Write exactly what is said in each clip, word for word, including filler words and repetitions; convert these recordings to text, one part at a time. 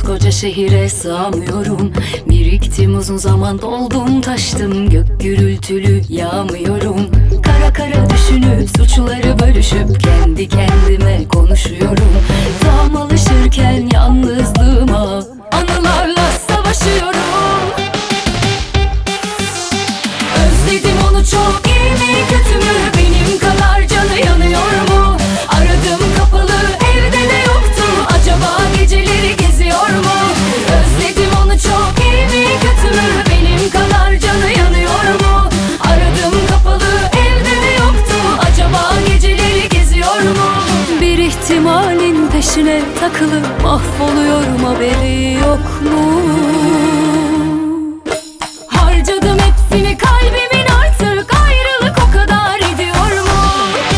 koskoca şehire sığamıyorum. Biriktim uzun zaman, doldum taştım, gök gürültülü yağmıyorum. Kara kara düşünüp suçları bölüşüp kendi kendime konuşuyorum. Tam alışırken yalnızlığıma anılarla savaşıyorum. Özledim onu çok, iyi mi kötü mü, benim kadar canı yanıyor mu? Aradım kapalı, evde de yoktu, acaba geceleri geziyor mu? Özledim onu çok, iyi mi kötü mü, benim kadar canı yanıyor mu? Aradım kapalı, evde de yoktu, acaba geceleri geziyor mu? Bir ihtimalin peşine takılıp mahvoluyorum, haberi yok mu? Harcadım hepsini, kalbimin artık ayrılık o kadar ediyor mu?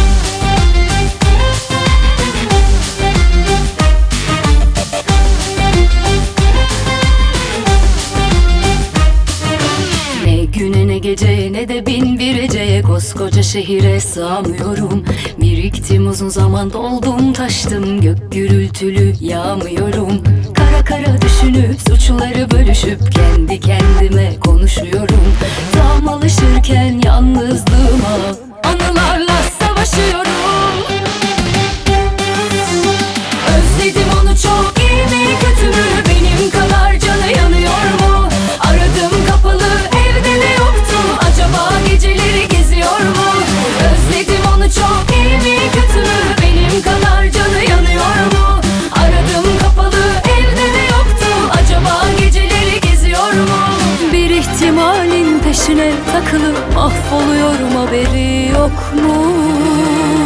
Ne güne ne geceye ne de bin bir eceye, koskoca şehire sığamıyorum. Biriktim uzun zaman, doldum taştım, gök gürültülü yağmıyorum. Kara kara düşünüp suçları bölüşüp kendi kendime konuşuyorum. Tam alışırken yalnızlığıma anılarla savaşıyorum. Özledim onu çok, iyi mi kötü mü, benim kadar canı yanıyor mu? Aradım kapalı, evde de yoktu, acaba geceleri geziyor mu? Özledim onu çok, iyi mi kötü mü, benim kadar canı yanıyor mu? Aradım kapalı, evde de yoktu, acaba geceleri geziyor mu? Bir ihtimalin peşine takılıp mahvoluyorum, haberi yok mu?